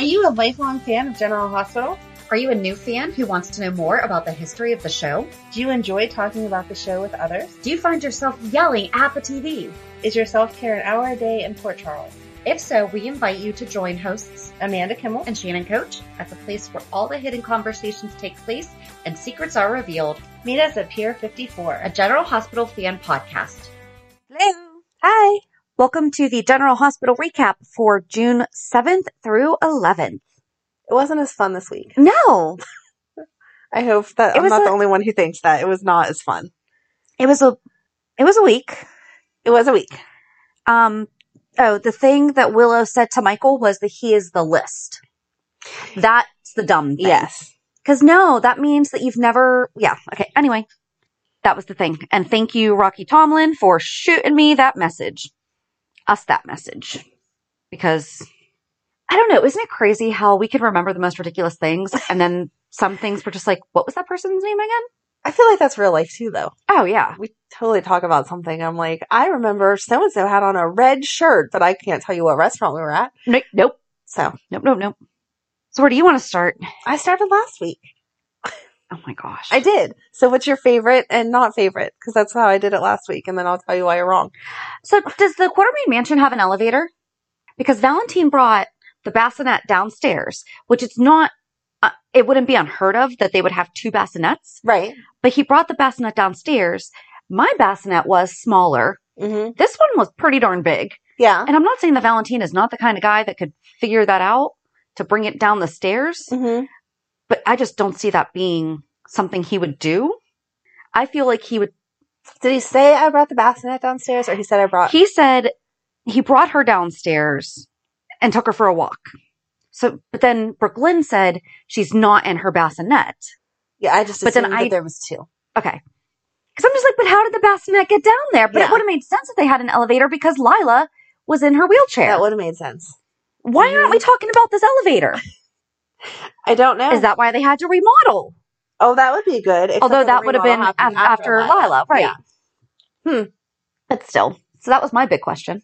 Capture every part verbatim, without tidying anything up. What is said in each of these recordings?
you a lifelong fan of General Hospital? Are you a new fan who wants to know more about the history of the show? Do you enjoy talking about the show with others? Do you find yourself yelling at the T V? Is your self-care an hour a day in Port Charles? If so, we invite you to join hosts Amanda Kimmel and Shannon Coach at the place where all the hidden conversations take place and secrets are revealed. Meet us at Pier fifty-four, a General Hospital fan podcast. Hello. Hi. Welcome to the General Hospital recap for June seventh through eleventh. It wasn't as fun this week. No. I hope that It I'm was not a- the only one who thinks that. It was not as fun. It was a, it was a week. It was a week. Um, oh, the thing that Willow said to Michael was that he is the list. That's the dumb thing. Yes. Because no, that means that you've never, yeah, okay. Anyway, that was the thing. And thank you, Rocky Tomlin, for shooting me that message. Us that message. Because, I don't know, isn't it crazy how we can remember the most ridiculous things and then some things were just like, what was that person's name again? I feel like that's real life too, though. Oh, yeah. We totally talk about something. I'm like, I remember so-and-so had on a red shirt, but I can't tell you what restaurant we were at. Nope, nope, So, nope, nope, nope. So where do you want to start? I started last week. Oh my gosh. I did. So what's your favorite and not favorite? Because that's how I did it last week, and then I'll tell you why you're wrong. So does the Quartermain Mansion have an elevator? Because Valentine brought the bassinet downstairs, which it's not, uh, it wouldn't be unheard of that they would have two bassinets, Right. but he brought the bassinet downstairs. My bassinet was smaller. Mm-hmm. This one was pretty darn big. Yeah. And I'm not saying that Valentine is not the kind of guy that could figure that out to bring it down the stairs, Mm-hmm. but I just don't see that being something he would do. I feel like he would, Did he say I brought the bassinet downstairs, or he said I brought... he said he brought her downstairs and took her for a walk. So, but then Brooklyn said she's not in her bassinet. Yeah, I just But then assumed I- that there was two. Okay. Because I'm just like, but how did the bassinet get down there? But Yeah. it would have made sense if they had an elevator because Lila was in her wheelchair. That would have made sense. Why Mhm. aren't we talking about this elevator? I don't know. Is that why they had to remodel? Oh, that would be good. except Although for the that would have been remodel af- happened after, Lila. Lila, right? Yeah. Hmm. But still. So that was my big question.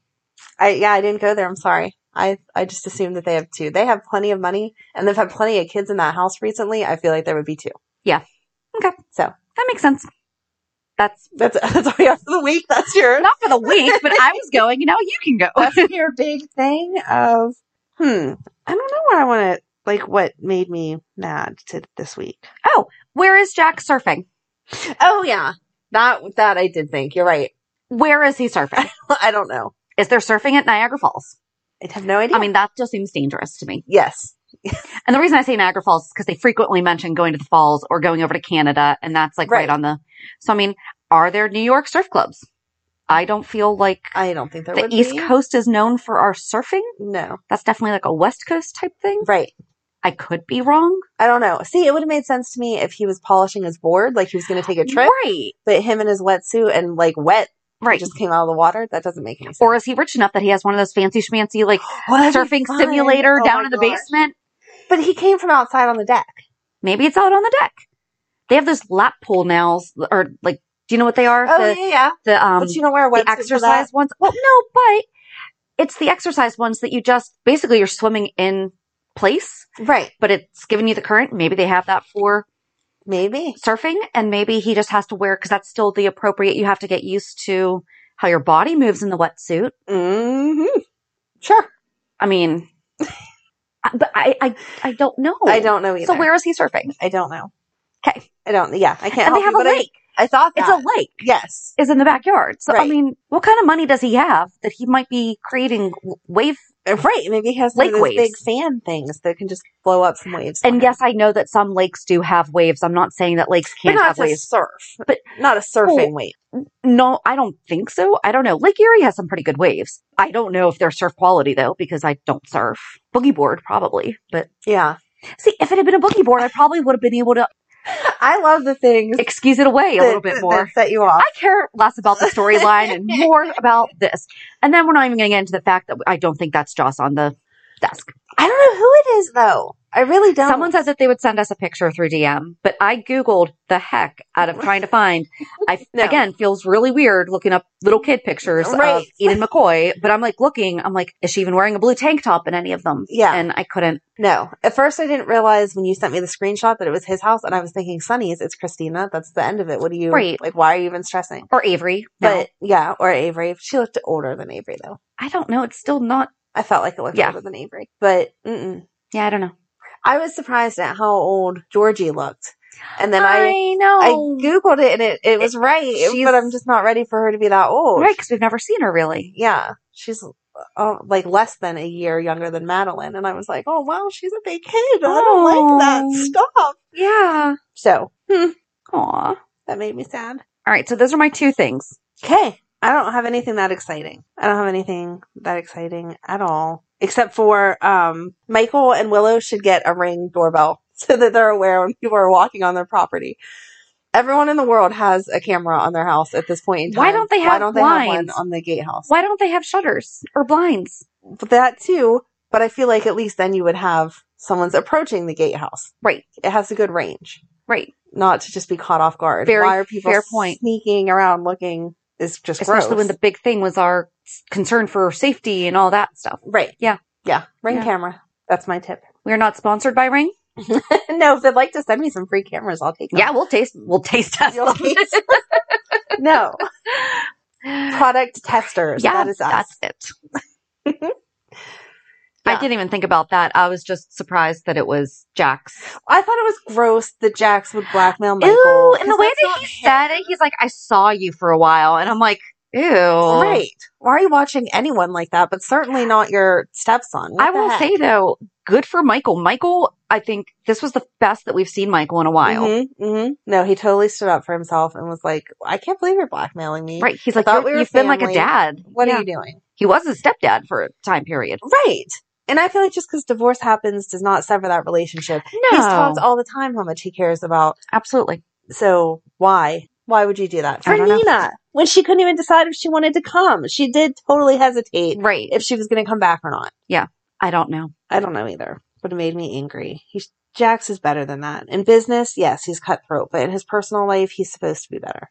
I yeah, I didn't go there. I'm sorry. I I just assumed that they have two. They have plenty of money, and they've had plenty of kids in that house recently. I feel like there would be two. Okay. So That makes sense. That's that's that's all we have for the week. That's your not for the week, but I was going, you know, you can go. that's your big thing of hmm. I don't know what I want to like. What made me mad to this week? Oh, where is Jack surfing? Oh yeah, that that I did think. You're right. Where is he surfing? I don't know. Is there surfing at Niagara Falls? I have no idea. I mean, that just seems dangerous to me. yes. And the reason I say Niagara Falls is because they frequently mention going to the falls or going over to Canada, and that's like right, Right. on the. So, I mean, are there New York surf clubs? I don't feel like I don't think there the would East be. Coast is known for our surfing. No. That's definitely like a West Coast type thing. Right. I could be wrong. I don't know. See, it would have made sense to me if he was polishing his board, like he was going to take a trip, Right. but him in his wetsuit and like wet Right. just came out of the water. That doesn't make any sense. Or is he rich enough that he has one of those fancy schmancy like That'd be surfing fun. simulator Oh down my in the gosh. basement? But he came from outside on the deck. Maybe it's out on the deck. They have those lap pool nows, or like, do you know what they are? Oh the, yeah, yeah. the um, But you don't wear a the wetsuit for exercise that. ones. Well, no, but it's the exercise ones that you just basically you're swimming in place, Right. but it's giving you the current. Maybe they have that for Maybe. surfing, and maybe he just has to wear because that's still the appropriate. You have to get used to how your body moves in the wetsuit. Mm-hmm. Sure. I mean, I- but I, I, I don't know. I don't know either. So where is he surfing? I don't know. Okay, I don't. Yeah, I can't. and they help have you, a but I- lake. I, thought It's that. a lake. Yes. Is in the backyard. So I Right. mean, what kind of money does he have that he might be creating w- wave? Uh, Right. Maybe he has one Lake of those waves. big fan things that can just blow up some waves. And on yes, I know that some lakes do have waves. I'm not saying that lakes it. can't but not have to waves. surf. But- not a surfing Well, wave. No, I don't think so. I don't know. Lake Erie has some pretty good waves. I don't know if they're surf quality though, because I don't surf. Boogie board probably, but Yeah. see, if it had been a boogie board, I probably would have been able to I love the things excuse it away a that, little bit that- more. that set you off. I care less about the storyline and more about this. And then we're not even going to get into the fact that I don't think that's Joss on the desk. I don't know who it is though. I really don't. Someone says that they would send us a picture through D M, but I Googled the heck out of trying to find. I, No. again, feels really weird looking up little kid pictures Right. of Eden McCoy, but I'm like looking, I'm like, is she even wearing a blue tank top in any of them? Yeah. And I couldn't. No. At first, I didn't realize when you sent me the screenshot that it was his house, and I was thinking, Sonny's, it's Christina. That's the end of it. What do you, Right. like, why are you even stressing? Or Avery. No. But, yeah, or Avery. She looked older than Avery, though. I don't know. It's still not. I felt like it looked Yeah. older than Avery. But, mm-mm. Yeah, I don't know. I was surprised at how old Georgie looked. And then I, I know. I Googled it, and it, it was right, she's- but I'm just not ready for her to be that old. Right, because we've never seen her really. Yeah. She's, uh, like, less than a year younger than Madeline. And I was like, oh, wow, she's a big kid. I don't like that. Oh. Stop. Yeah. So, hmm, Aw. that made me sad. All right, so those are my two things. Okay. I don't have anything that exciting. I don't have anything that exciting at all. Except for, um, Michael and Willow should get a Ring doorbell so that they're aware when people are walking on their property. Everyone in the world has a camera on their house at this point in time. Why don't they Why have don't they have one blinds? on the gatehouse? Why don't they have shutters or blinds? But that too, but I feel like at least then you would have someone's approaching the gatehouse. Right, It has a good range. right. Not to just be caught off guard. Very Why are people fair point. sneaking around looking is just Especially gross. when the big thing was our concern for safety and all that stuff. Right. Yeah. Yeah. Ring Yeah. camera. That's my tip. We're not sponsored by Ring. No, if they'd like to send me some free cameras, I'll take them. Yeah, we'll taste. We'll taste test You'll them. taste- No. Product testers. Yeah, That is us. that's it. I Yeah. didn't even think about that. I was just surprised that it was Jax. I thought it was gross that Jax would blackmail Michael. Ew, and the 'cause way that's that not he him. said it, he's like, I saw you for a while. And I'm like, ew. Right. Why are you watching anyone like that? But certainly not your stepson. What I the will heck? say though, good for Michael. Michael, I think this was the best that we've seen Michael in a while. Mm-hmm, mm-hmm. No, he totally stood up for himself and was like, I can't believe you're blackmailing me. Right. He's I like, thought you're- we were you've been like a family. dad. What Yeah. are you doing? He was his stepdad for a time period. Right. And I feel like just because divorce happens does not sever that relationship. No. He's talked all the time how much he cares about. Absolutely. So why? Why would you do that? I For don't know. Nina, when she couldn't even decide if she wanted to come. She did totally hesitate Right. if she was going to come back or not. I don't know. I don't know either, but it made me angry. He's, Jax is better than that. In business, yes, he's cutthroat, but in his personal life, he's supposed to be better.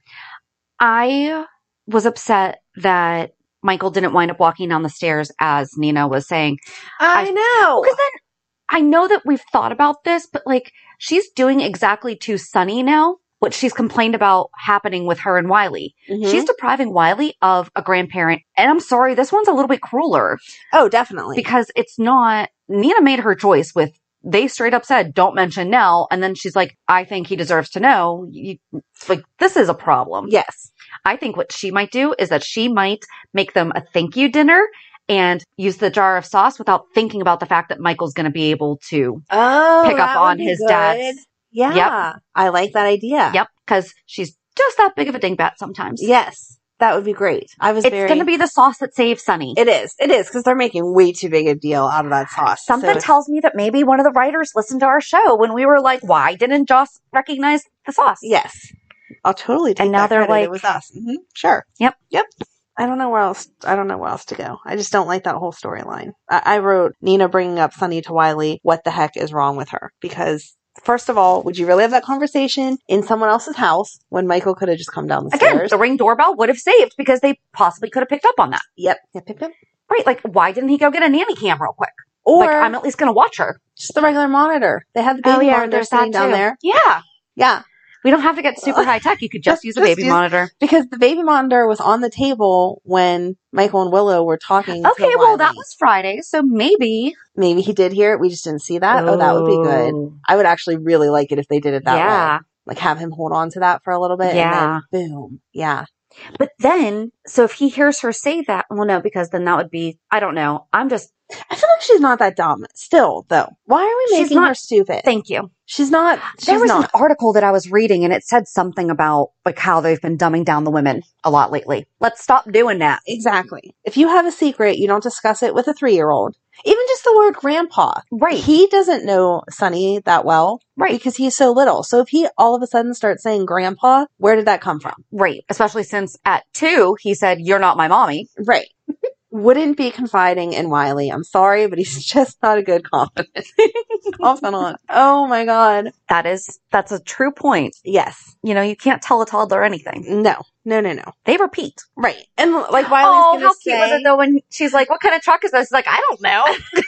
I was upset that Michael didn't wind up walking down the stairs as Nina was saying. I, know. Because then I know that we've thought about this, but like she's doing exactly to Sunny now what she's complained about happening with her and Wiley. Mhm. She's depriving Wiley of a grandparent. And I'm sorry, this one's a little bit crueler oh, definitely. because it's not, Nina made her choice with, they straight up said, don't mention Nell. And then she's like, I think he deserves to know. You, like, this is a problem. yes. I think what she might do is that she might make them a thank you dinner and use the jar of sauce without thinking about the fact that Michael's going to be able to Oh, pick up that would on be his good. dad's. Yeah. Yep. I like that idea. Yep. Cause she's just that big of a dingbat sometimes. Yes. That would be great. I was It's very... going to be the sauce that saves Sunny. It is. It is, because they're making way too big a deal out of that sauce. Something So- tells me that maybe one of the writers listened to our show when we were like, why didn't Joss recognize the sauce? Yes. I'll totally take And now that they're credit. like- It was us. hmm Sure. Yep. Yep. I don't know where else. I don't know where else to go. I just don't like that whole storyline. I, I wrote Nina bringing up Sunny to Wiley. What the heck is wrong with her? Because first of all, would you really have that conversation in someone else's house when Michael could have just come down the Again, stairs? the Ring doorbell would have saved because they possibly could have picked up on that. Yep. Yep. Yep. Yep. Right. Like, why didn't he go get a nanny cam real quick? Or Like, I'm at least going to watch her. just the regular monitor. They had the baby monitor there's sitting that down too. there. Yeah. Yeah. We don't have to get super high tech. You could just Just- use a just baby use- monitor. Because the baby monitor was on the table when Michael and Willow were talking. Okay, to well, that Wiley. was Friday, so maybe. Maybe he did hear it. We just didn't see that. Oh, that would be good. I would actually really like it if they did it that Yeah. way. Like have him hold on to that for a little bit. Yeah. And then boom. Yeah. But then, so if he hears her say that, well, no, because then that would be, I don't know. I'm just, I feel like she's not that dumb still, though. Why are we She's making not- her stupid? thank you. She's not. She's There was not. an article that I was reading and it said something about like how they've been dumbing down the women a lot lately. Let's stop doing that. Exactly. If you have a secret, you don't discuss it with a three-year-old. Even just the word grandpa. Right. He doesn't know Sunny that well. Right. Because he's so little. So if he all of a sudden starts saying grandpa, where did that come from? Right. Especially since at two, he said, you're not my mommy. Right. wouldn't be confiding in Wiley. I'm sorry, but he's just not a good confidant. Confidant. Oh my god. That is, that's a true point. Yes. You know, you can't tell a toddler anything. No. No, no, no. They repeat. Right. And like Wiley's Oh, gonna how say, cute was it though when she's like, what kind of truck is this? He's like, I don't know.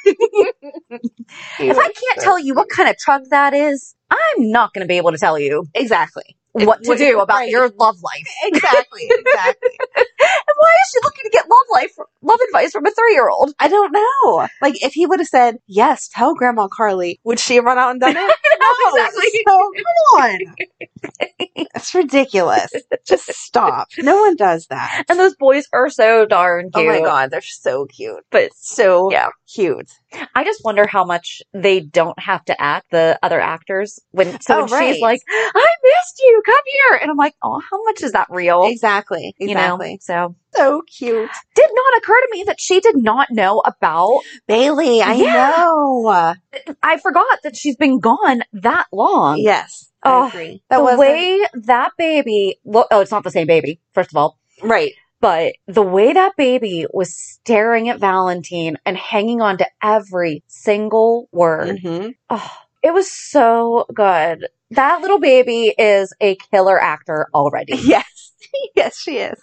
If I can't tell you what kind of truck that is, I'm not going to be able to tell you Exactly. what to What- do about right. your love life. Exactly. Exactly. And why is she looking to get love life, love advice from a three-year-old? I don't know. Like, if he would have said, yes, tell Grandma Carly, would she have run out and done it? No, exactly. So, come on. It's ridiculous. Just stop. No one does that. And those boys are so darn Oh cute. my god, they're so cute. But So yeah. cute. I just wonder how much they don't have to act, the other actors. When so Oh, when right. she's like, I missed you, come here. And I'm like, oh, how much is that real? Exactly. Exactly. You know? So So cute. did not occur to me that she did not know about Bailey, I Yeah. know. I forgot that she's been gone that long. Yes. I Oh, agree. That the wasn't- way that baby look, oh, it's not the same baby, first of all. Right. But the way that baby was staring at Valentine and hanging on to every single word, hmm oh, it was so good. That little baby is a killer actor already. Yes. Yes, she is.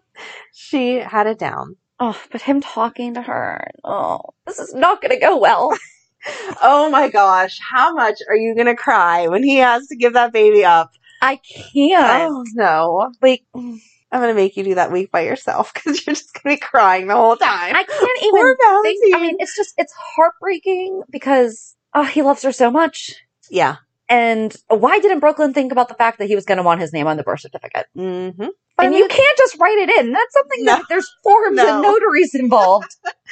She had it down. Oh, but him talking to her, oh, this is not going to go well. Oh my gosh. How much are you going to cry when he has to give that baby up? I can't. Oh no. Like, I'm going to make you do that week by yourself because you're just going to be crying the whole time. I can't Poor even think. Valentine. I mean, it's just, it's heartbreaking because, oh, he loves her so much. Yeah. And why didn't Brooklyn think about the fact that he was going to want his name on the birth certificate? Mm-hmm. And you can't just write it in. That's something No. that there's forms No. and notaries involved.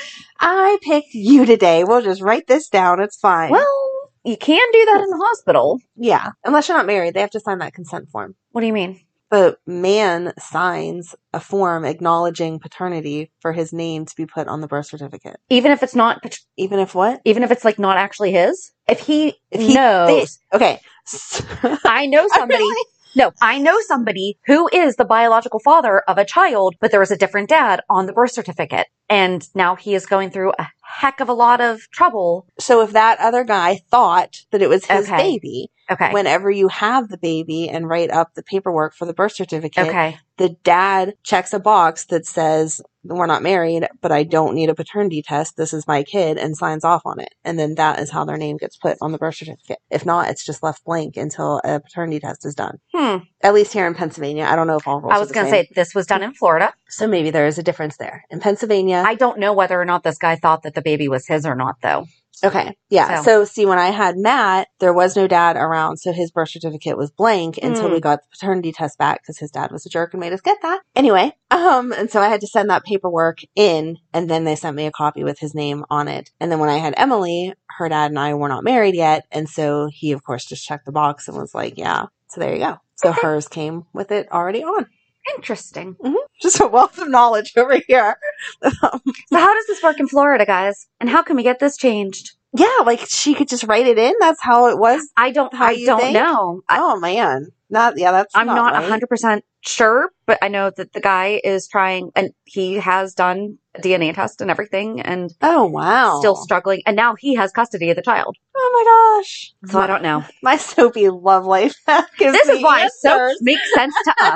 I picked you today. We'll just write this down. It's fine. Well, you can do that in the hospital. yeah. Unless you're not married, they have to sign that consent form. What do you mean? The man signs a form acknowledging paternity for his name to be put on the birth certificate. Even if it's not, Even if what? even if it's like not actually his? If he, If he knows, This. Okay. I know somebody. Really? No, I know somebody who is the biological father of a child, but there was a different dad on the birth certificate. And now he is going through a heck of a lot of trouble. So if that other guy thought that it was his Okay. baby, Okay. whenever you have the baby and write up the paperwork for the birth certificate, okay. the dad checks a box that says, we're not married, but I don't need a paternity test. This is my kid, and signs off on it. And then that is how their name gets put on the birth certificate. If not, it's just left blank until a paternity test is done. Hmm. At least here in Pennsylvania. I don't know if all rules I are was the going to same. say this was done in Florida. So maybe there is a difference there. In Pennsylvania. I don't know whether or not this guy thought that the baby was his or not, though. Okay. Yeah. So- So. see, when I had Matt, there was no dad around. So his birth certificate was blank until Mm. we got the paternity test back because his dad was a jerk and made us get that. Anyway. Um, and so I had to send that paperwork in, and then they sent me a copy with his name on it. And then when I had Emily, her dad and I were not married yet. And so he, of course, just checked the box and was like, yeah. So there you go. So Okay. hers came with it already on. Interesting. Just a wealth of knowledge over here. So how does this work in Florida, guys? And how can we get this changed? Yeah, like she could just write it in. That's how it was. I don't, How I you don't think? know. I, Oh man, not yeah. That's I'm not a right. hundred percent sure, but I know that the guy is trying and he has done a D N A test and everything and Oh wow, still struggling. And now he has custody of the child. Oh my gosh. So I don't know. My soapy love life. gives This is me why answers. soaps make sense to us.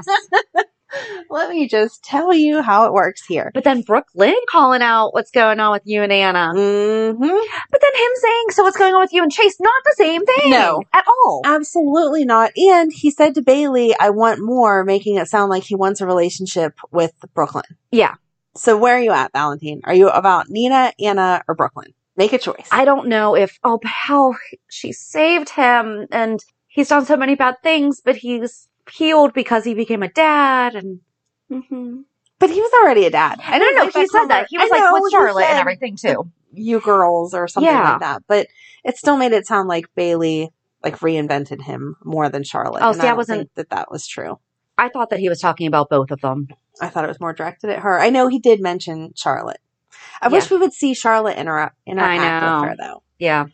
Let me just tell you how it works here. But then Brooklyn calling out what's going on with you and Anna. Mm-hmm. But then him saying, so what's going on with you and Chase? Not the same thing. No. At all. Absolutely not. And he said to Bailey, I want more, making it sound like he wants a relationship with Brooklyn. Yeah. So where are you at, Valentine? Are you about Nina, Anna, or Brooklyn? Make a choice. I don't know if, oh, but how she saved him and he's done so many bad things, but he's healed because he became a dad and. Mm-hmm. But he was already a dad. I No, didn't no, like he said comment. that. He was I like know, with he Charlotte and said, everything too. You girls or something Yeah. like that. But it still made it sound like Bailey like reinvented him more than Charlotte. Oh, and see, I don't wasn't- think that that was true. I thought that he was talking about both of them. I thought it was more directed at her. I know he did mention Charlotte. I wish Yeah. we would see Charlotte interact interact I know. with her though. Yeah.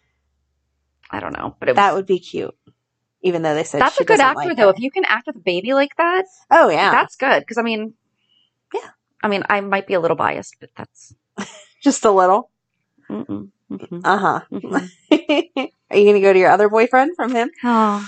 I don't know, but it That was, would be cute. Even though they said that's she a good doesn't actor like though. her. If you can act with a baby like that, Oh yeah. that's good. Because I mean, Yeah. I mean, I might be a little biased, but that's Just a little. Mm-mm. Mm-mm. Uh huh. Mm-mm. Are you going to go to your other boyfriend from him? Oh.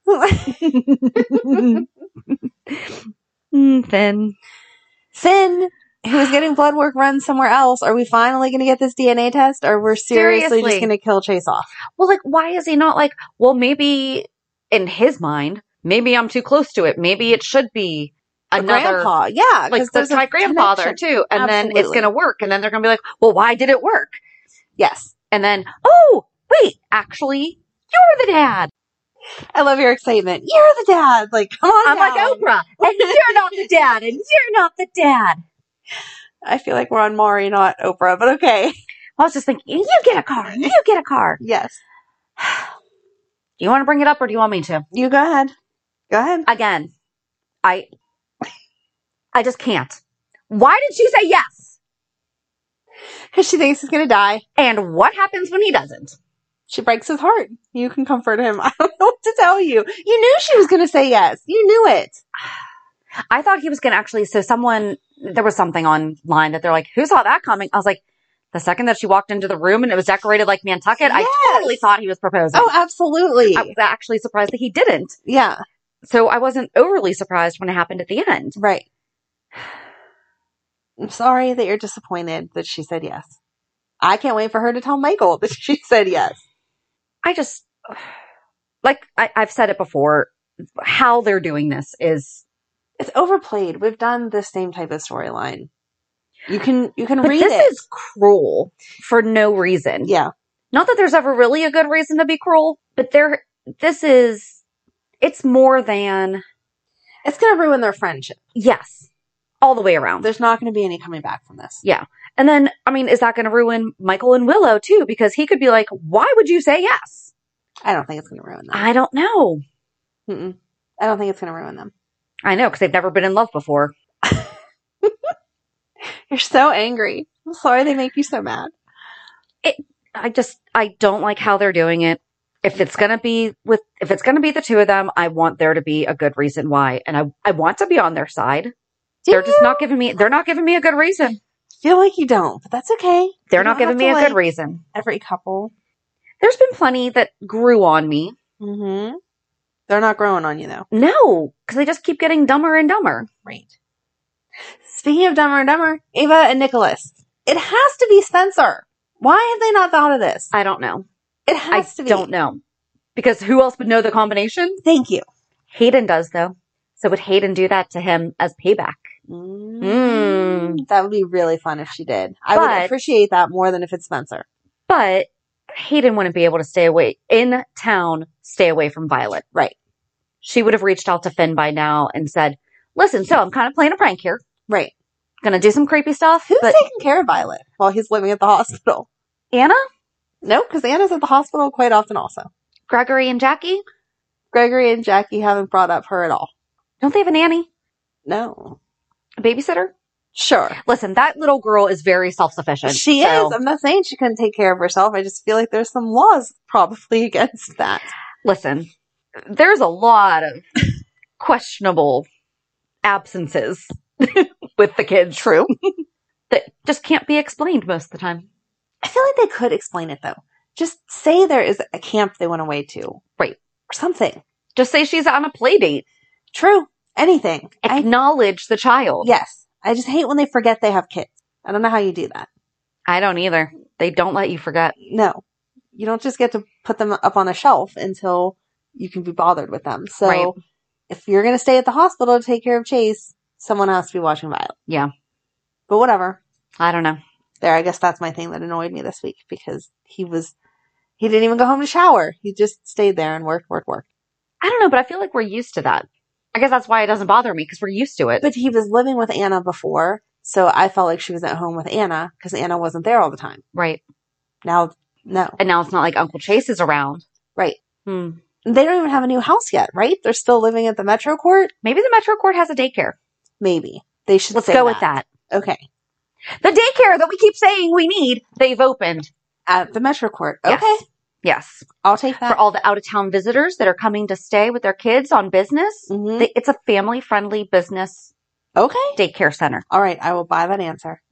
mm, Finn. Finn, who is getting blood work run somewhere else, are we finally going to get this D N A test, or we're seriously, Seriously. just going to kill Chase off? Well, like, why is he not like, well, maybe in his mind, maybe I'm too close to it. Maybe it should be A another, grandpa, yeah, like, 'cause that's there's a my grandfather connection. too. And then it's Absolutely. going to work. And then they're going to be like, well, why did it work? Yes. And then, oh, wait, actually, you're the dad. I love your excitement. You're the dad. Like, come on I'm down. like Oprah, and you're not the dad, and you're not the dad. I feel like we're on Maury, not Oprah, but okay. I was just thinking, you get a car, you get a car. Yes. Do you want to bring it up, or do you want me to? You go ahead. Go ahead. Again, I, I just can't. Why did she say yes? Because she thinks he's going to die. And what happens when he doesn't? She breaks his heart. You can comfort him. I don't know what to tell you. You knew she was going to say yes. You knew it. I thought he was going to actually, so someone, there was something online that they're like, who saw that coming? I was like, the second that she walked into the room and it was decorated like Nantucket, I Yes. totally thought he was proposing. Oh, absolutely. I was actually surprised that he didn't. Yeah. So I wasn't overly surprised when it happened at the end. Right. I'm sorry that you're disappointed that she said yes. I can't wait for her to tell Michael that she said yes. I just, like I, I've said it before, how they're doing this is, It's overplayed. We've done the same type of storyline. You can you can but read this it. is cruel for no reason. Yeah. Not that there's ever really a good reason to be cruel, but there, this is, it's more than, It's going to ruin their friendship. yes, all the way around. There's not going to be any coming back from this. Yeah. And then, I mean, is that going to ruin Michael and Willow too? Because he could be like, why would you say yes? I don't think it's going to ruin them. I don't know. Mm-mm. I don't think it's going to ruin them. I know, because they've never been in love before. You're so angry. I'm sorry they make you so mad. I just, I don't like how they're doing it. If it's going to be with, if it's going to be the two of them, I want there to be a good reason why. And I, I want to be on their side. Do They're just you? not giving me, they're not giving me a good reason. Feel like you don't, but that's okay. They're You not don't giving have me to a good like reason. Every couple. There's been plenty that grew on me. Mm-hmm. They're not growing on you, though. No, because they just keep getting dumber and dumber. Right. Speaking of Dumber and Dumber, Ava and Nicholas. It has to be Spencer. Why have they not thought of this? I don't know. It I has to be. don't know. Because who else would know the combination? Thank you. Hayden does, though. So would Hayden do that to him as payback? Mm. Mm. That would be really fun if she did. I would But- appreciate that more than if it's Spencer. But Hayden wouldn't be able to stay away in town, stay away from Violet. Right. She would have reached out to Finn by now and said, listen, so I'm kind of playing a prank here. Right. Gonna do some creepy stuff. Who's but taking care of Violet while he's living at the hospital? Anna, No, because Anna's at the hospital quite often also. Gregory, and Jackie, Gregory and Jackie haven't brought up her at all. don't they have a nanny? No. A babysitter? Sure. Listen, that little girl is very self-sufficient. She so- is. I'm not saying she couldn't take care of herself. I just feel like there's some laws probably against that. Listen, there's a lot of questionable absences with the kids. True. That just can't be explained most of the time. I feel like they could explain it though. Just say there is a camp they went away to. Right. Or something. Just say she's on a play date. True. Anything. I, Acknowledge the child. yes. I just hate when they forget they have kids. I don't know how you do that. I don't either. They don't let you forget. No. You don't just get to put them up on a shelf until you can be bothered with them. So Right. if you're going to stay at the hospital to take care of Chase, someone has to be watching Violet. Yeah. But whatever. I don't know. There, I guess that's my thing that annoyed me this week because he was, he didn't even go home to shower. He just stayed there and worked, worked, worked. I don't know, but I feel like we're used to that. I guess that's why it doesn't bother me, because we're used to it. But he was living with Anna before, so I felt like she was at home with Anna because Anna wasn't there all the time. Right. Now, no. And now it's not like Uncle Chase is around. Right. Hmm. They don't even have a new house yet, right? They're still living at the Metro Court? Maybe the Metro Court has a daycare. Maybe. They should Let's say go with that. Okay. The daycare that we keep saying we need, they've opened. At the Metro Court. Yes. Okay. Yes. I'll take that. For all the out-of-town visitors that are coming to stay with their kids on business. Mhm. They, it's a family-friendly business Okay. daycare center. All right. I will buy that answer.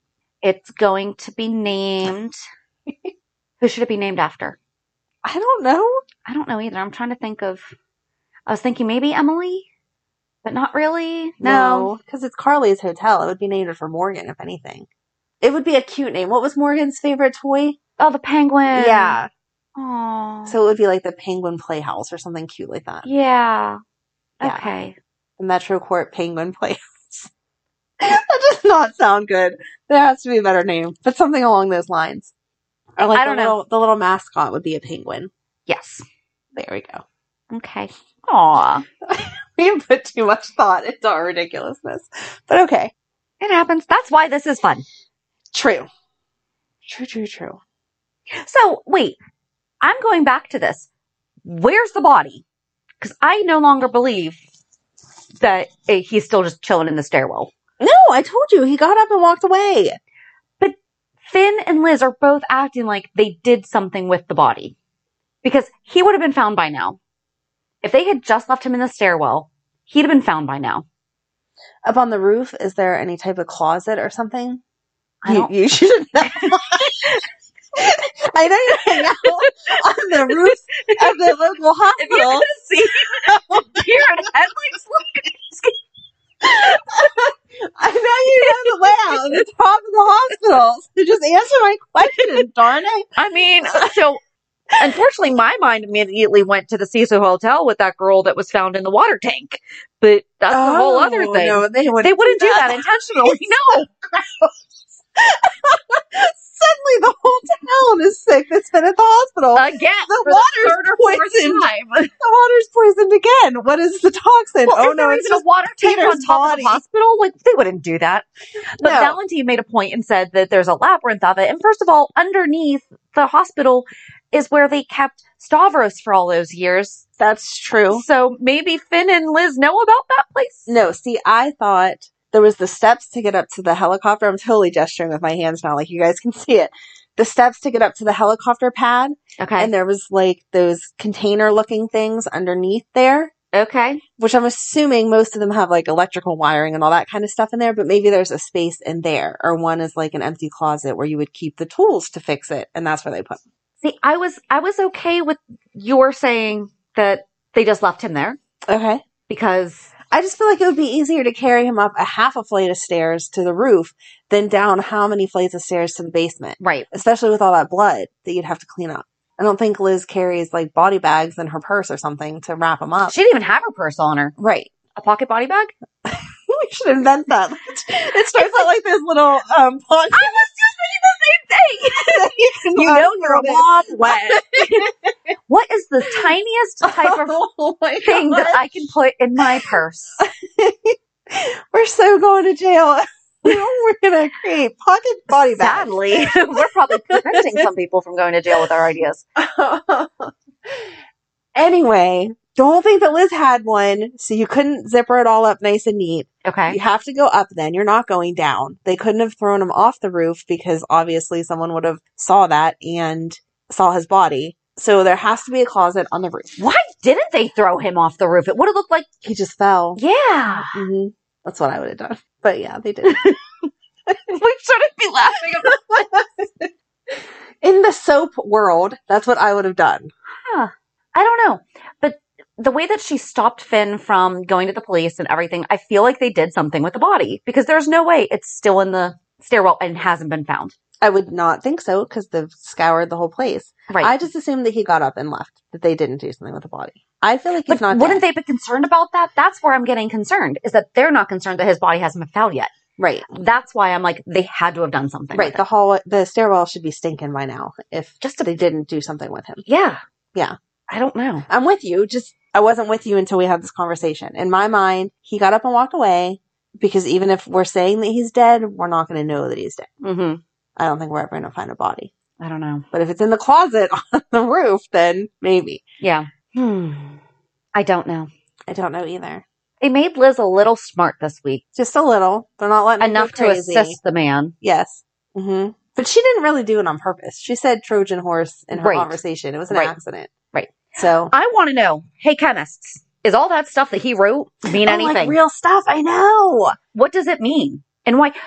It's going to be named. Who should it be named after? I don't know. I don't know either. I'm trying to think of. I was thinking maybe Emily, but not really. No. Because it's Carly's hotel. It would be named for Morgan, if anything. It would be a cute name. What was Morgan's favorite toy? Oh, the penguin. Yeah. Aww. So it would be like the Penguin Playhouse or something cute like that. Yeah. Yeah. Okay. The Metro Court Penguin Playhouse. That does not sound good. There has to be a better name, but something along those lines. Or like I the don't know. little, the little mascot would be a penguin. Yes. There we go. Okay. Aw. We didn't put too much thought into our ridiculousness, but okay. It happens. That's why this is fun. True. True, true, true. So, wait. I'm going back to this. Where's the body? Because I no longer believe that eh, he's still just chilling in the stairwell. No, I told you. He got up and walked away. But Finn and Liz are both acting like they did something with the body. Because he would have been found by now. If they had just left him in the stairwell, he'd have been found by now. Up on the roof, is there any type of closet or something? I You, don't- you should know. I know you hang out on the roof of the local If you hospital. could see how deer and headlights look. I know you know the layout of the top of the hospital. So just answer my question, darn it. I mean, so unfortunately, my mind immediately went to the Cecil Hotel with that girl that was found in the water tank. But that's a whole other Oh, thing. No, they wouldn't, They wouldn't do that intentionally. No. Suddenly the whole town is sick that's been at the hospital. Again, The for water's the third or fourth poisoned. time. The water's poisoned again. What is the toxin? Well, oh is there no, it's even just a water tank Peter's on top body. of the hospital? Like, they wouldn't do that. But No. Valentine made a point and said that there's a labyrinth of it. And first of all, underneath the hospital is where they kept Stavros for all those years. That's true. So maybe Finn and Liz know about that place? No, see, I thought there was the steps to get up to the helicopter. I'm totally gesturing with my hands now, like you guys can see it. The steps to get up to the helicopter pad, Okay. and there was like those container-looking things underneath there, okay. which I'm assuming most of them have like electrical wiring and all that kind of stuff in there, but maybe there's a space in there, or one is like an empty closet where you would keep the tools to fix it, and that's where they put them. See, I was I was okay with your saying that they just left him there Okay. because I just feel like it would be easier to carry him up a half a flight of stairs to the roof than down how many flights of stairs to the basement, right. especially with all that blood that you'd have to clean up. I don't think Liz carries like body bags in her purse or something to wrap them up. She didn't even have her purse on her. Right. A pocket body bag? We should invent that. It starts out like this little um pocket. I was just thinking the same thing. you can You wrap know you're a around it. mom wet. What is the tiniest type of Oh my thing God. that I can put in my purse? We're so going to jail. We're gonna create pocket body bags. Sadly, we're probably preventing some people from going to jail with our ideas. Anyway, don't think that Liz had one, so you couldn't zipper it all up nice and neat. Okay. You have to go up then. You're not going down. They couldn't have thrown him off the roof because obviously someone would have saw that and saw his body. So there has to be a closet on the roof. Why didn't they throw him off the roof? It would have looked like, He just fell. yeah. hmm That's what I would have done. But yeah, they did. We shouldn't be laughing about In the soap world, that's what I would have done. Huh. I don't know. But the way that she stopped Finn from going to the police and everything, I feel like they did something with the body because there's no way it's still in the stairwell and hasn't been found. I would not think so because they've scoured the whole place. Right. I just assumed that he got up and left, that they didn't do something with the body. I feel like he's But not wouldn't dead. they be concerned about that? That's where I'm getting concerned, is that they're not concerned that his body hasn't been found yet. Right. That's why I'm like, they had to have done something. Right. with The it. hall, the stairwell should be stinking by now if Just to, they didn't do something with him. yeah. Yeah. I don't know. I'm with you. Just, I wasn't with you until we had this conversation. In my mind, he got up and walked away because even if we're saying that he's dead, we're not going to know that he's dead. Mm-hmm. I don't think we're ever going to find a body. I don't know. But if it's in the closet on the roof, then maybe. Yeah. Hmm. I don't know. I don't know either. They made Liz a little smart this week. Just a little. They're not letting Enough her go to crazy. assist the man. Yes. hmm But she didn't really do it on purpose. She said Trojan horse in her Right. conversation. It was an Right. accident. Right. So. I want to know, hey, chemists, is all that stuff that he wrote mean Oh, anything? like real stuff. I know. What does it mean? And why?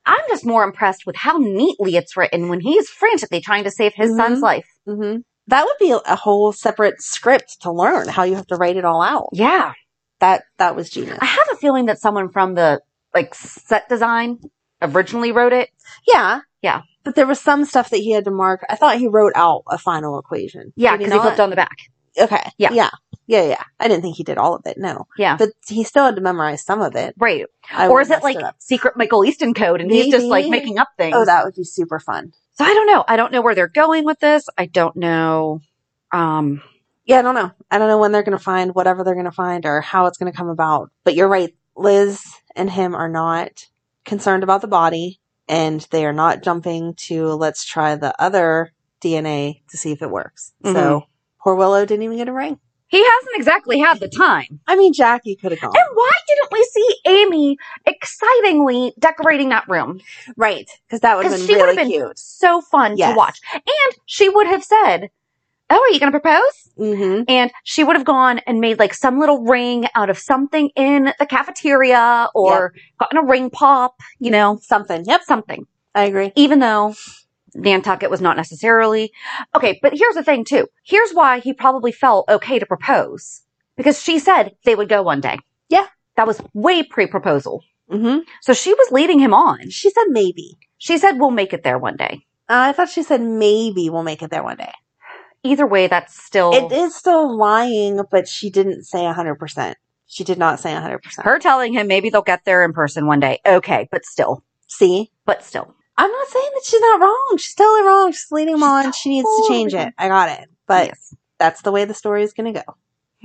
I'm just more impressed with how neatly it's written when he's frantically trying to save his Mhm. son's life. Mm-hmm. That would be a whole separate script to learn how you have to write it all out. Yeah. That that was genius. I have a feeling that someone from the like set design originally wrote it. Yeah. Yeah. But there was some stuff that he had to mark. I thought he wrote out a final equation. Yeah, Did because he, not? flipped on the back. Okay. Yeah. Yeah. Yeah, yeah. I didn't think he did all of it, no. Yeah. But he still had to memorize some of it. Right. I Or would is it messed like up. secret Michael Easton code and he's just like Maybe. making up things? Oh, that would be super fun. So I don't know. I don't know where they're going with this. I don't know. Um, Yeah, I don't know. I don't know when they're going to find whatever they're going to find or how it's going to come about. But you're right. Liz and him are not concerned about the body, and they are not jumping to let's try the other D N A to see if it works. Mhm. So poor Willow didn't even get a ring. he hasn't exactly had the time. I mean, Jackie could have gone. And why didn't we see Amy excitingly decorating that room? Right. Because that would have Because been she would really have been cute. so fun Yes. to watch. And she would have said, oh, are you going to propose? Mm-hmm. And she would have gone and made like some little ring out of something in the cafeteria or gotten a ring pop, you know, Something. Yep. something. I agree. Even though Nantucket was not necessarily. Okay, but here's the thing too. Here's why he probably felt okay to propose. Because she said they would go one day. Yeah. That was way pre-proposal. Mm-hmm. So she was leading him on. She said maybe. She said, we'll make it there one day. Uh, I thought she said maybe we'll make it there one day. Either way, that's still It is still lying, but she didn't say one hundred percent. She did not say one hundred percent. her telling him maybe they'll get there in person one day. Okay, but still. See? But still. I'm not saying that she's not wrong. She's totally wrong. She's leading him She's on. She needs to change totally- it. I got it. But Yes. that's the way the story is going to go.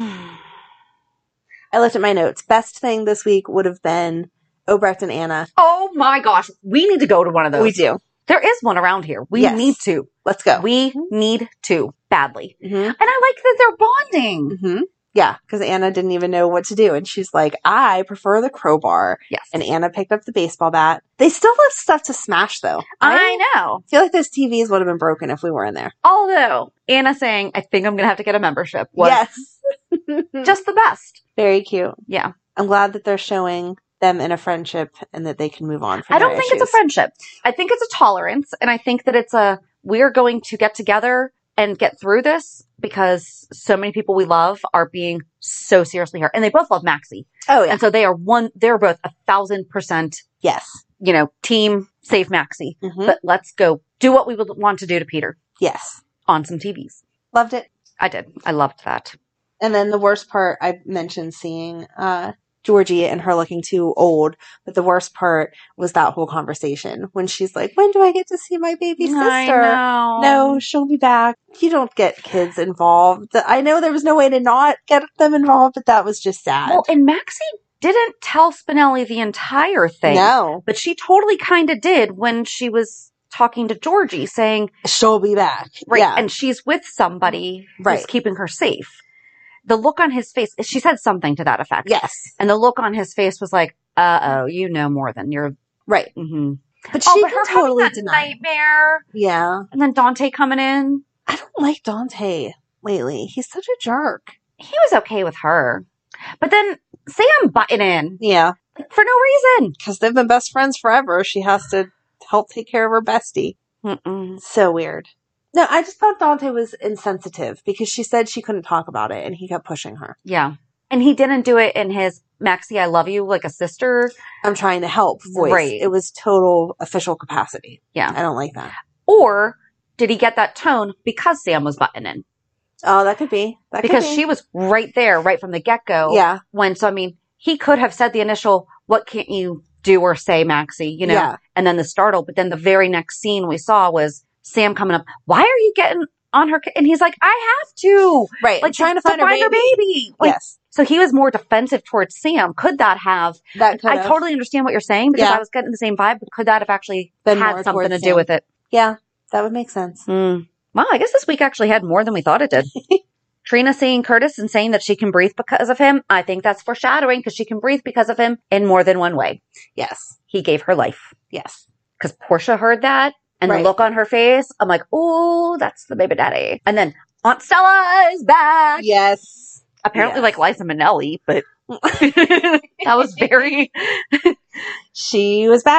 I looked at my notes. Best thing this week would have been Obrecht and Anna. Oh my gosh. We need to go to one of those. We do. There is one around here. We Yes. need to. Let's go. We need to badly. Mm-hmm. And I like that they're bonding. Mm-hmm. Yeah, because Anna didn't even know what to do. And she's like, I prefer the crowbar. Yes. And Anna picked up the baseball bat. They still have stuff to smash, though. I know. feel like those T Vs would have been broken if we were in there. Although Anna saying, I think I'm going to have to get a membership was Yes. just the best. Very cute. Yeah. I'm glad that they're showing them in a friendship and that they can move on from I don't their think it's a issues. friendship. I think it's a tolerance. And I think that it's a, we're going to get together and get through this because so many people we love are being so seriously hurt. And they both love Maxie. Oh, yeah. And so they are one, they're both a thousand percent, Yes. you know, team save Maxie. Mhm. But let's go do what we would want to do to Peter Yes. on some T Vs. Loved it. I did. I loved that. And then the worst part, I mentioned seeing uh, Georgie and her looking too old. But the worst part was that whole conversation when she's like, when do I get to see my baby sister? I know. No, she'll be back. You don't get kids involved. I know there was no way to not get them involved, but that was just sad. Well, and Maxie didn't tell Spinelli the entire thing. No. But she totally kind of did when she was talking to Georgie saying, She'll be back. right, Yeah. and she's with somebody who's Right. keeping her safe. The look on his face, she said something to that effect. Yes. And the look on his face was like, uh-oh, you know more than you're, Right. mm-hmm. But Oh, she but can her having totally that deny. nightmare. Yeah. And then Dante coming in. I don't like Dante lately. He's such a jerk. He was okay with her. But then Sam butting in Yeah. for no reason. Because they've been best friends forever. She has to help take care of her bestie. Mm-mm. So weird. No, I just thought Dante was insensitive because she said she couldn't talk about it and he kept pushing her. Yeah. And he didn't do it in his Maxie, I love you like a sister. I'm trying to help voice. Right. It was total official capacity. Yeah. I don't like that. Or did he get that tone because Sam was butting in? Oh, that could be. That Because could be. she was right there, right from the get-go. Yeah. When, so I mean, he could have said the initial, what can't you do or say, Maxie, you know? Yeah. And then the startle. But then the very next scene we saw was Sam coming up, why are you getting on her? And he's like, I have to. Right. Like, I'm trying to find, her, her baby. baby. Like, Yes. So he was more defensive towards Sam. Could that have, That could I have totally understand what you're saying because Yeah. I was getting the same vibe, but could that have actually been had more something towards to Sam. do with it? Yeah. That would make sense. Mm. Wow, I guess this week actually had more than we thought it did. Trina seeing Curtis and saying that she can breathe because of him. I think that's foreshadowing because she can breathe because of him in more than one way. Yes. He gave her life. Yes. Because Portia heard that and Right. the look on her face. I'm like, oh, that's the baby daddy. And then Aunt Stella is back. Yes. Apparently Yes. like Liza Minnelli, but that was very, She was back.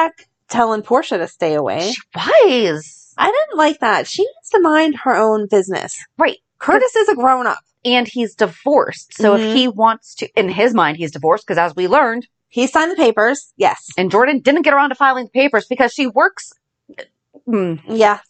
telling Portia to stay away. She was. I didn't like that. She needs to mind her own business. Right. Curtis is a grown up. And he's divorced. So Mhm. if he wants to, in his mind, he's divorced because as we learned, He signed the papers. Yes. and Jordan didn't get around to filing the papers because she works. Hmm. Yeah.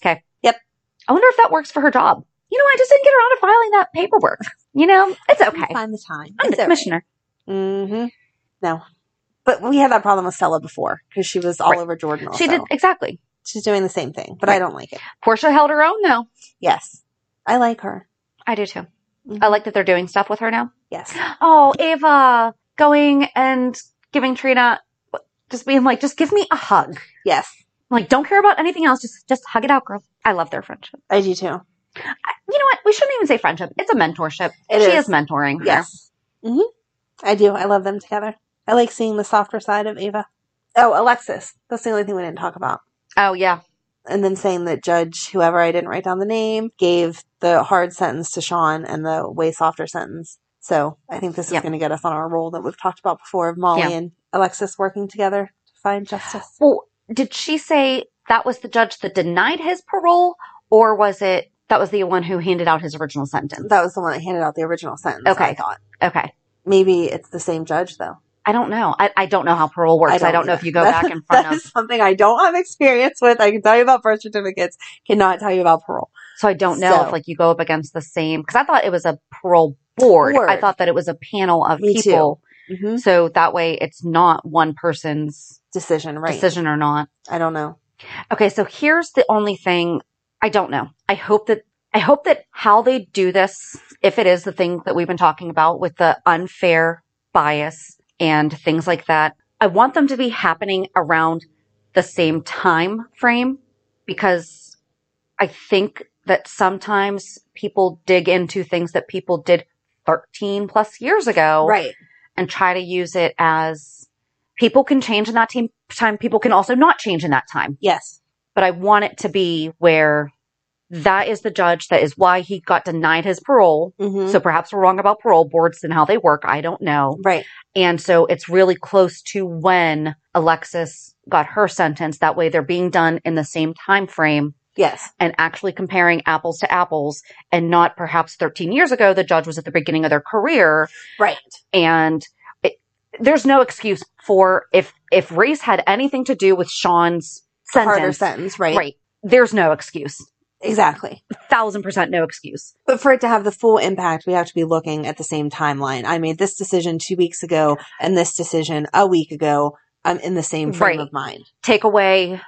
I wonder if that works for her job. You know, I just didn't get around to filing that paperwork. You know, it's okay. Find the time. I'm the commissioner. Mm-hmm. No. But we had that problem with Stella before because she was all Right. over Jordan also. She did exactly. She's doing the same thing, but Right. I don't like it. Portia held her own though. Yes. I like her. I do too. Mhm. I like that they're doing stuff with her now. Yes. Oh, Ava going and giving Trina, just being like, just give me a hug. Yes. Like, don't care about anything else. Just, just hug it out, girl. I love their friendship. I do too. I, you know what? We shouldn't even say friendship. It's a mentorship. It she is. is mentoring her. Yes. hmm I do. I love them together. I like seeing the softer side of Ava. Oh, Alexis. That's the only thing we didn't talk about. Oh, yeah. And then saying that Judge, whoever, I didn't write down the name, gave the hard sentence to Sean and the way softer sentence. So I think this is Yeah. going to get us on our roll that we've talked about before of Molly Yeah. and Alexis working together to find justice. Well, did she say that was the judge that denied his parole, or was it that was the one who handed out his original sentence? That was the one that handed out the original sentence, Okay. I thought. Okay. Maybe it's the same judge, though. I don't know. I, I don't know how parole works. I don't, know either. if you go That- back in front That of. is something I don't have experience with. I can tell you about birth certificates, cannot tell you about parole. So I don't know So- if like you go up against the same, because I thought it was a parole board. Board. I thought that it was a panel of Me too. people. Mm-hmm. So that way it's not one person's Decision, right. decision or not. I don't know. Okay. So here's the only thing I don't know. I hope that, I hope that how they do this, if it is the thing that we've been talking about with the unfair bias and things like that, I want them to be happening around the same time frame, because I think that sometimes people dig into things that people did thirteen plus years ago Right. and try to use it as people can change in that team time. People can also not change in that time. Yes. But I want it to be where that is the judge. That is why he got denied his parole. Mm-hmm. So perhaps we're wrong about parole boards and how they work. I don't know. Right. And so it's really close to when Alexis got her sentence. That way they're being done in the same time frame Yes. and actually comparing apples to apples, and not perhaps thirteen years ago, the judge was at the beginning of their career. Right. And it, there's no excuse for if, if race had anything to do with Sean's sentence. Harder sentence, right. Right. There's no excuse. Exactly. Thousand percent no excuse. But for it to have the full impact, we have to be looking at the same timeline. I made this decision two weeks ago and this decision a week ago. I'm in the same frame Right. of mind. Take away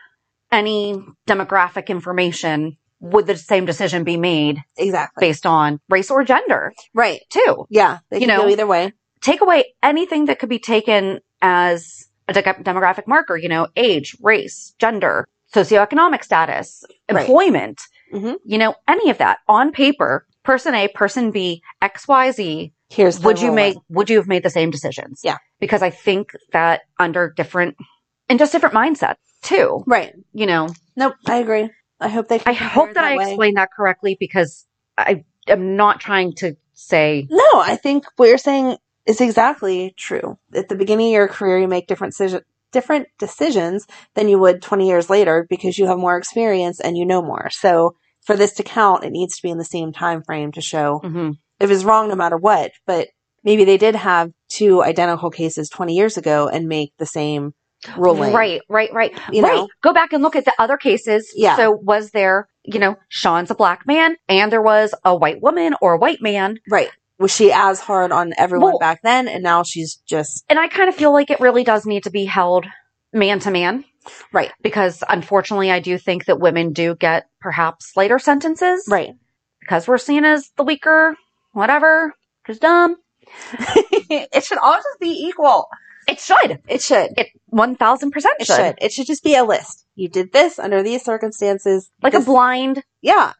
any demographic information. Would the same decision be made Exactly. based on race or gender Right. too? Yeah. They You can know, go either way. Take away anything that could be taken as a de- demographic marker, you know, age, race, gender, socioeconomic status, Right. employment, Mhm. you know, any of that on paper, person A, person B, X, Y, Z, Here's the would you ruling. make, would you have made the same decisions? Yeah. Because I think that under different, and just different mindsets too, Right. you know, Nope. I agree. I hope they. Can I compare hope it that I way. explained that correctly, because I am not trying to say, No, I think what you're saying is exactly true. At the beginning of your career, you make different decisions. different decisions than you would twenty years later because you have more experience and you know more. So for this to count, it needs to be in the same time frame to show mhm. if it's wrong no matter what. But maybe they did have two identical cases twenty years ago and make the same ruling. Right, right, right. You right. know? Go back and look at the other cases. Yeah. So was there, you know, Sean's a black man and there was a white woman or a white man. Right. Was she as hard on everyone Well- back then and now she's just And I kind of feel like it really does need to be held man to man. right. Because unfortunately, I do think that women do get perhaps lighter sentences. Right. Because we're seen as the weaker, whatever, just dumb. It should all just be equal. It should. It should. It one thousand percent It should. should. It should just be a list. You did this under these circumstances. Like This- a blind. Yeah.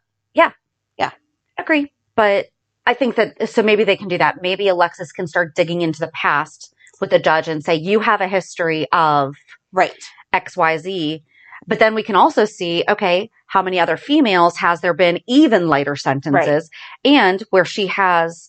Agree. But I think that, so maybe they can do that. Maybe Alexis can start digging into the past with the judge and say, you have a history of Right. X, Y, Z. But then we can also see, okay, how many other females has there been even lighter sentences, and where she has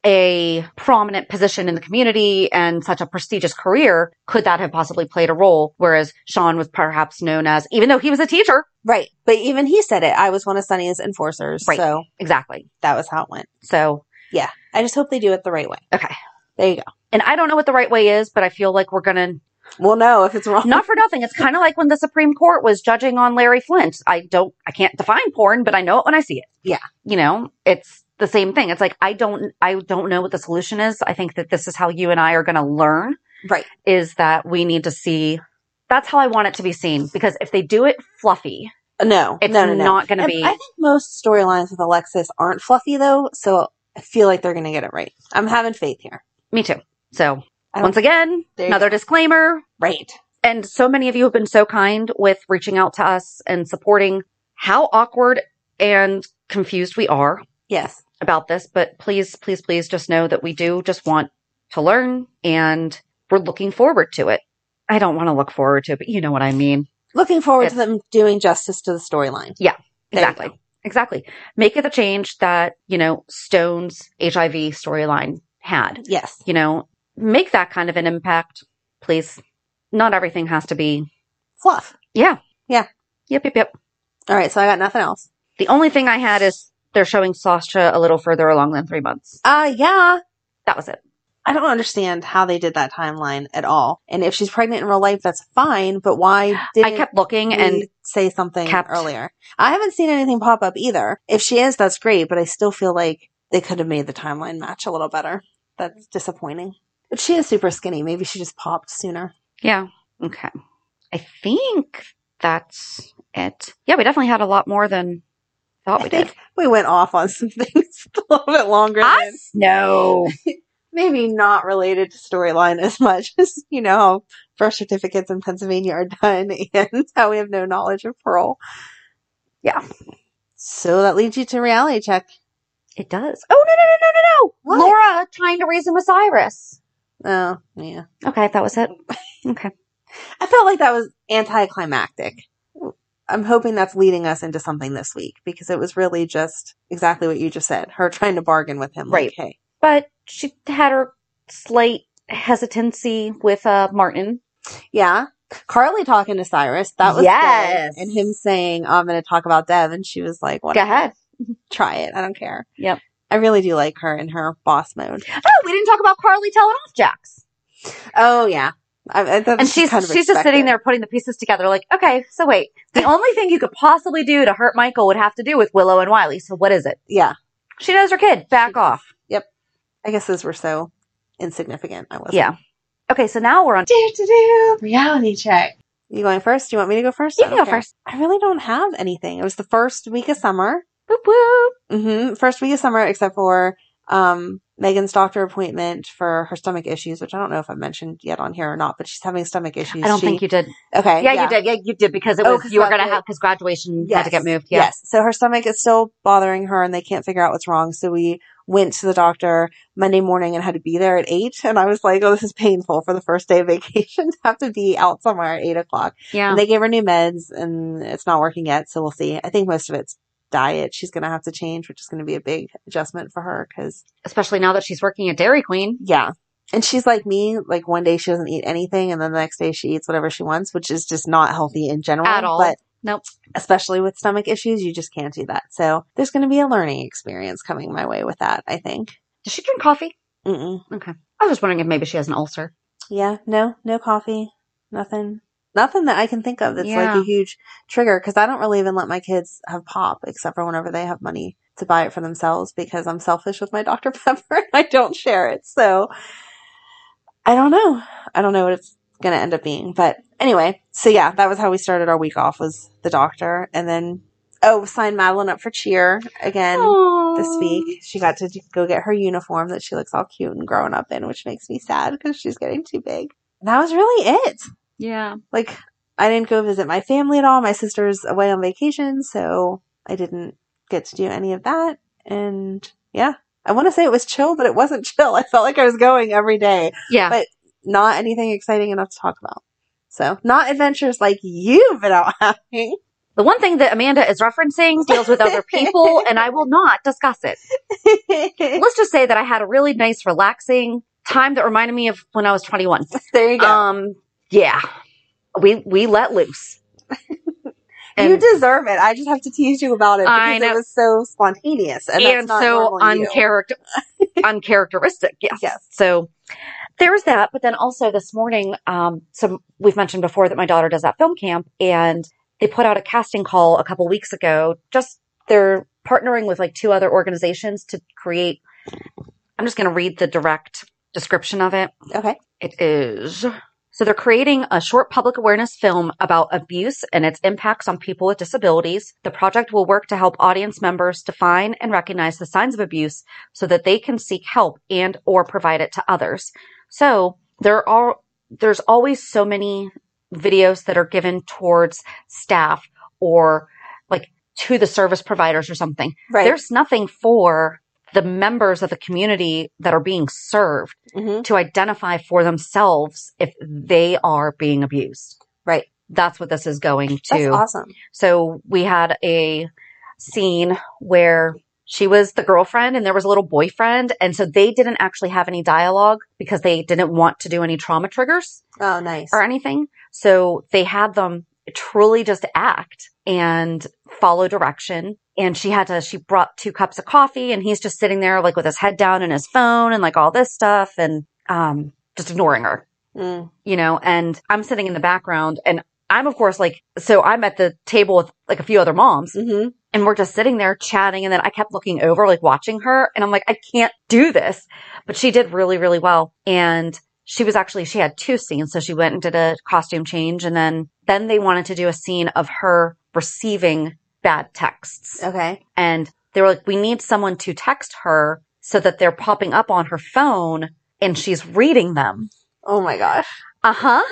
a prominent position in the community and such a prestigious career, could that have possibly played a role? Whereas Sean was perhaps known as, even though he was a teacher. Right. But even he said it. I was one of Sonny's enforcers. Right. So Exactly. that was how it went. So, yeah. I just hope they do it the right way. okay. There you go. And I don't know what the right way is, but I feel like we're going to, We'll know if it's wrong. not for nothing. It's kind of like when the Supreme Court was judging on Larry Flint. I don't, I can't define porn, but I know it when I see it. Yeah. You know, it's the same thing. It's like, I don't, I don't know what the solution is. I think that this is how you and I are going to learn. Right. Is that we need to see, that's how I want it to be seen. Because if they do it fluffy, No. it's no, no, no. not going to And be. I think most storylines with Alexis aren't fluffy, though. So I feel like they're going to get it right. I'm having faith here. Me too. So I don't- once again, There you another go. disclaimer. Right. And so many of you have been so kind with reaching out to us and supporting how awkward and confused we are Yes. about this. But please, please, please just know that we do just want to learn and we're looking forward to it. I don't want to look forward to it, but you know what I mean. Looking forward It's- to them doing justice to the storyline. Yeah, There you exactly. go. Exactly. Make it the change that, you know, Stone's H I V storyline had. Yes. You know, make that kind of an impact, please. Not everything has to be. Fluff. Yeah. Yeah. Yep, yep, yep. All right. So I got nothing else. The only thing I had is they're showing Sasha a little further along than three months. Uh, yeah. That was it. I don't understand how they did that timeline at all. And if she's pregnant in real life, that's fine. But why didn't I kept looking we and say something kept- earlier? I haven't seen anything pop up either. If she is, that's great. But I still feel like they could have made the timeline match a little better. That's disappointing. But she is super skinny. Maybe she just popped sooner. yeah. Okay. I think that's it. Yeah, we definitely had a lot more than thought I we did. think we went off on some things a little bit longer than Us? No. maybe not related to storyline as much as, you know, how birth certificates in Pennsylvania are done and how we have no knowledge of Pearl. Yeah. So that leads you to reality check. It does. Oh, no, no, no, no, no, no. What? Laura trying to reason with Cyrus. Oh, yeah. Okay, that was it. Okay. I felt like that was anticlimactic. I'm hoping that's leading us into something this week because it was really just exactly what you just said. Her trying to bargain with him. Right. Like, hey. But she had her slight hesitancy with uh, Martin. Yeah. Carly talking to Cyrus. That was Yes. good. And him saying, oh, I'm going to talk about Dev. And she was like, Go whatever. ahead. Try it. I don't care. Yep. I really do like her in her boss mode. Oh, we didn't talk about Carly telling off Jax. Oh, yeah. I, I, that's And she's kind of she's just sitting expected. there putting the pieces together like, okay, so wait. The only thing you could possibly do to hurt Michael would have to do with Willow and Wiley. So what is it? Yeah. She knows her kid. Back She does. off. Yep. I guess those were so insignificant. I wasn't. Yeah. Okay, so now we're on. Do, do, do. Reality check. You going first? Do you want me to go first? You I can don't go care. first. I really don't have anything. It was the first week of summer. Whoop whoop. Mm-hmm. First week of summer, except for um, Megan's doctor appointment for her stomach issues, which I don't know if I've mentioned yet on here or not, but she's having stomach issues. I don't She- think you did. Okay. Yeah, you did. Yeah, you did because it Oh, was 'cause you were that's gonna it. have because graduation Yes. had to get moved. Yeah. Yes. So her stomach is still bothering her and they can't figure out what's wrong. So we went to the doctor Monday morning and had to be there at eight. And I was like, oh, this is painful for the first day of vacation to have to be out somewhere at eight o'clock. Yeah. And they gave her new meds and it's not working yet. So we'll see. I think most of it's diet she's going to have to change, which is going to be a big adjustment for her because, Especially now that she's working at Dairy Queen. yeah. And she's like me, like one day she doesn't eat anything and then the next day she eats whatever she wants, which is just not healthy in general. At all. But Nope. especially with stomach issues, you just can't do that. So there's going to be a learning experience coming my way with that, I think. Does she drink coffee? Mm-mm. Okay. I was just wondering if maybe she has an ulcer. Yeah, no, no coffee, nothing. Nothing that I can think of that's Yeah. like a huge trigger because I don't really even let my kids have pop except for whenever they have money to buy it for themselves because I'm selfish with my Doctor Pepper and I don't share it. So I don't know. I don't know what it's going to end up being. But anyway, so yeah, that was how we started our week off was the doctor. And then, oh, signed Madeline up for cheer again this week. She got to go get her uniform that she looks all cute and growing up in, which makes me sad because she's getting too big. And that was really it. Yeah. Like, I didn't go visit my family at all. My sister's away on vacation, so I didn't get to do any of that. And yeah, I want to say it was chill, but it wasn't chill. I felt like I was going every day, Yeah. but not anything exciting enough to talk about. So, not adventures like you've been out having. The one thing that Amanda is referencing deals with other people, and I will not discuss it. Let's just say that I had a really nice, relaxing time that reminded me of when I was twenty-one. There you go. Um, yeah, we we let loose. And you deserve it. I just have to tease you about it because I know. it was so spontaneous and, and that's not so normal you. uncharacter uncharacteristic. Yes. Yes. So there's that. But then also this morning, um, so we've mentioned before that my daughter does that film camp, and they put out a casting call a couple weeks ago. Just they're partnering with like two other organizations to create. I'm just going to read the direct description of it. Okay. It is. So they're creating a short public awareness film about abuse and its impacts on people with disabilities. The project will work to help audience members define and recognize the signs of abuse so that they can seek help and or provide it to others. So there are, there's always so many videos that are given towards staff or like to the service providers or something. Right. There's nothing for the members of the community that are being served Mm-hmm. to identify for themselves if they are being abused. Right. That's what this is going to. That's awesome. So we had a scene where she was the girlfriend and there was a little boyfriend. And so they didn't actually have any dialogue because they didn't want to do any trauma triggers Oh, nice. or anything. So they had them truly just act and follow direction. And she had to, she brought two cups of coffee and he's just sitting there like with his head down and his phone and like all this stuff and, um, just ignoring her, Mm. you know, and I'm sitting in the background and I'm of course like, so I'm at the table with like a few other moms Mm-hmm. and we're just sitting there chatting. And then I kept looking over, like watching her and I'm like, I can't do this, but she did really, really well. And she was actually, she had two scenes. So she went and did a costume change and then, then they wanted to do a scene of her receiving bad texts. Okay. And they were like, we need someone to text her so that they're popping up on her phone and she's reading them. Oh my gosh. Uh-huh.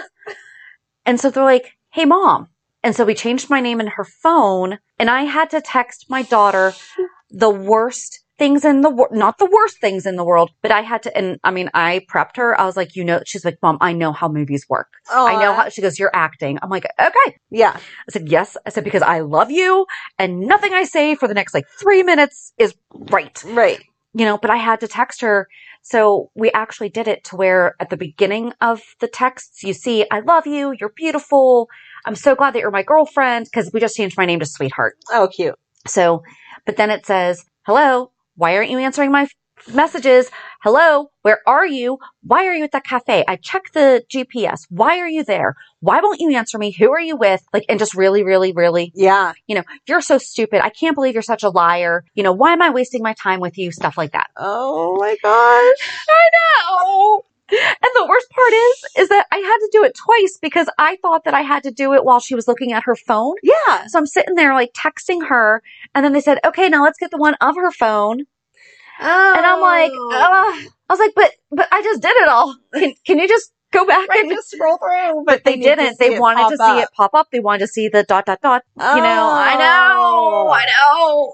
And so they're like, hey, mom. And so we changed my name in her phone and I had to text my daughter the worst things in the world, not the worst things in the world, but I had to, and I mean, I prepped her. I was like, you know, she's like, mom, I know how movies work. Oh, I know how, she goes, you're acting. I'm like, okay. Yeah. I said, yes. I said, because I love you and nothing I say for the next like three minutes is right. Right. You know, but I had to text her. So we actually did it to where at the beginning of the texts, you see, I love you. You're beautiful. I'm so glad that you're my girlfriend because we just changed my name to Sweetheart. Oh, cute. So, but then it says, hello, why aren't you answering my f- messages? Hello, where are you? Why are you at that cafe? I checked the G P S. Why are you there? Why won't you answer me? Who are you with? Like, and just really, really, really, Yeah. you know, you're so stupid. I can't believe you're such a liar. You know, why am I wasting my time with you? Stuff like that. Oh my gosh. I know. And the worst part is, is that I had to do it twice because I thought that I had to do it while she was looking at her phone. Yeah. So I'm sitting there like texting her and then they said, okay, now let's get the one of her phone. Oh. And I'm like, Ugh. I was like, but, but I just did it all. Can, can you just go back Right, and just scroll through. but they you need to didn't. see They it wanted pop to see up. it pop up. They wanted to see the dot, dot, dot. Oh. You know, I know, I know.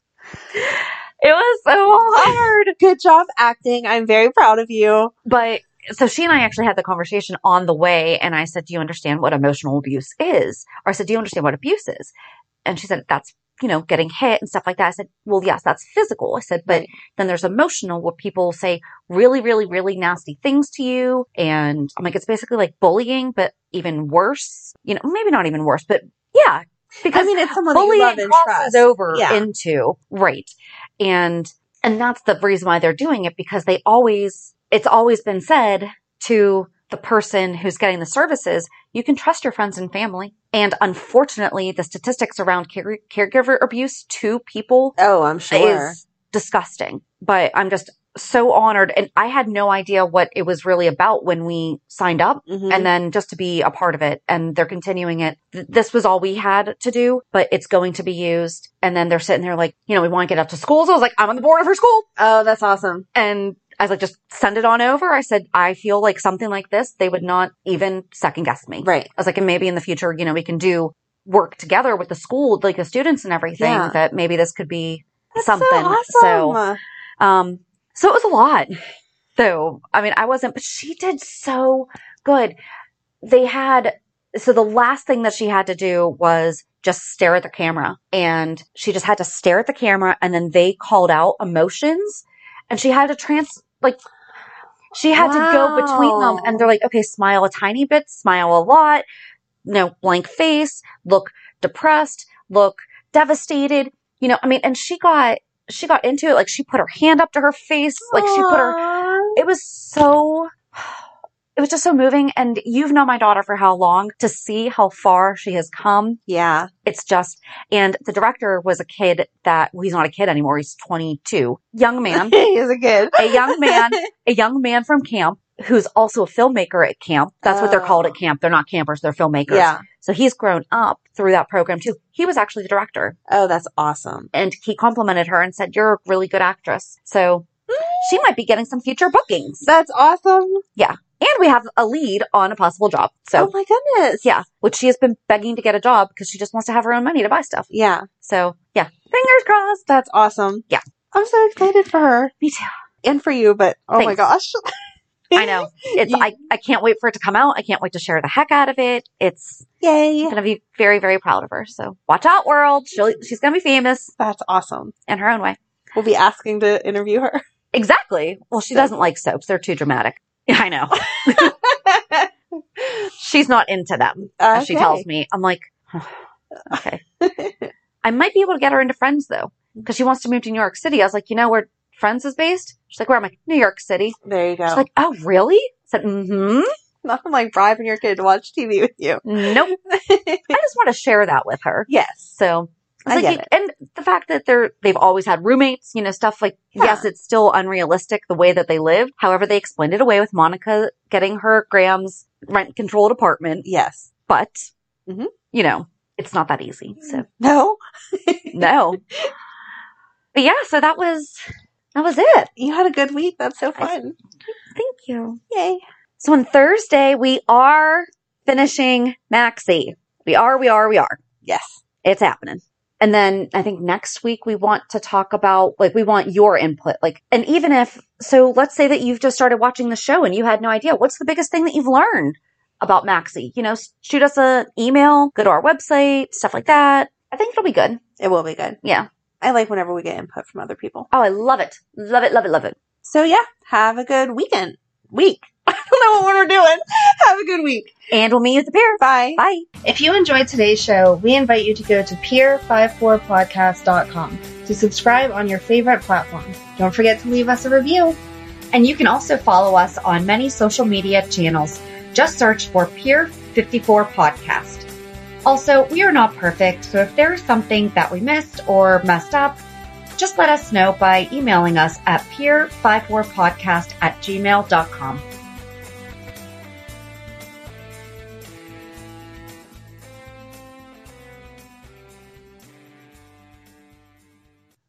It was so hard. Good job acting. I'm very proud of you. But so she and I actually had the conversation on the way. And I said, do you understand what emotional abuse is? Or I said, do you understand what abuse is? And she said, that's, you know, getting hit and stuff like that. I said, well, yes, that's physical. I said, but Right. then there's emotional where people say really, really, really nasty things to you. And I'm like, it's basically like bullying, but even worse, you know, maybe not even worse, but yeah, because I mean, it's someone that you bullying love and crosses trust. over Yeah. into, right. And, and that's the reason why they're doing it because they always, it's always been said to the person who's getting the services, you can trust your friends and family. And unfortunately, the statistics around care- caregiver abuse to people Oh, I'm sure. is disgusting. But I'm just so honored. And I had no idea what it was really about when we signed up. Mhm. And then just to be a part of it and they're continuing it. Th- This was all we had to do, but it's going to be used. And then they're sitting there like, you know, we want to get up to school. So I was like, I'm on the board of her school. Oh, that's awesome. And I was like, just send it on over. I said, I feel like something like this, they would not even second guess me. Right. I was like, and maybe in the future, you know, we can do work together with the school, like the students and everything, Yeah. that maybe this could be That's something. so awesome. So, um, so it was a lot. So, I mean, I wasn't, but she did so good. They had So the last thing that she had to do was just stare at the camera. And she just had to stare at the camera, and then they called out emotions, and she had to trans, like, she had to go between them, and they're like, okay, smile a tiny bit, smile a lot, no, blank face, look depressed, look devastated, you know, I mean, and she got, she got into it, like, she put her hand up to her face, like, she put her, it was so, it was just so moving, and you've known my daughter for how long, to see how far she has come. Yeah. It's just, and the director was a kid that, well, he's not a kid anymore, he's twenty-two. Young man. He's a kid. a young man, a young man from camp who's also a filmmaker at camp. That's what they're called at camp. They're not campers, they're filmmakers. Yeah. So he's grown up through that program too. He was actually the director. Oh, that's awesome. And he complimented her and said, you're a really good actress. So she might be getting some future bookings. That's awesome. Yeah. And we have a lead on a possible job. So Oh my goodness. yeah, which she has been begging to get a job because she just wants to have her own money to buy stuff. Yeah. So yeah, fingers crossed. That's awesome. Yeah. I'm so excited for her. Me too. And for you, but oh my Thanks. gosh. I know. It's I, I can't wait for it to come out. I can't wait to share the heck out of it. It's Yay. going to be very, very proud of her. So watch out, world. She'll, she's going to be famous That's awesome. in her own way. We'll be asking to interview her. Exactly. Well, she So- doesn't like soaps. They're too dramatic. I know. She's not into them, as she Okay. tells me. I'm like, oh, okay. I might be able to get her into Friends, though, because she wants to move to New York City. I was like, you know where Friends is based? She's like, where? I'm like, New York City. There you go. She's like, oh, really? I said, mm-hmm. Nothing like bribing your kid to watch T V with you. Nope. I just want to share that with her. Yes. So, I like, get you- it. and the fact that they're, they've always had roommates, you know, stuff like, Yeah. yes, it's still unrealistic the way that they live. However, they explained it away with Monica getting her Graham's rent controlled apartment, Yes. but, Mhm. you know, it's not that easy. So, No. no. But yeah, so that was, that was it. You had a good week. That's so fun. Thank you. Yay. So on Thursday, we are finishing Maxie. We are, we are, we are. Yes. It's happening. And then I think next week we want to talk about, like, we want your input. Like, and even if, so let's say that you've just started watching the show and you had no idea. What's the biggest thing that you've learned about Maxie? You know, s- shoot us an email, go to our website, stuff like that. I think it'll be good. It will be good. Yeah. I like whenever we get input from other people. Oh, I love it. Love it, love it, love it. So yeah, have a good weekend. Week. I don't know what we're doing. Have a good week. And we'll meet you at the pier. Bye. Bye. If you enjoyed today's show, we invite you to go to pier fifty-four podcast dot com to subscribe on your favorite platform. Don't forget to leave us a review. And you can also follow us on many social media channels. Just search for Pier fifty-four Podcast. Also, we are not perfect, so if there is something that we missed or messed up, just let us know by emailing us at pier fifty-four podcast at gmail dot com.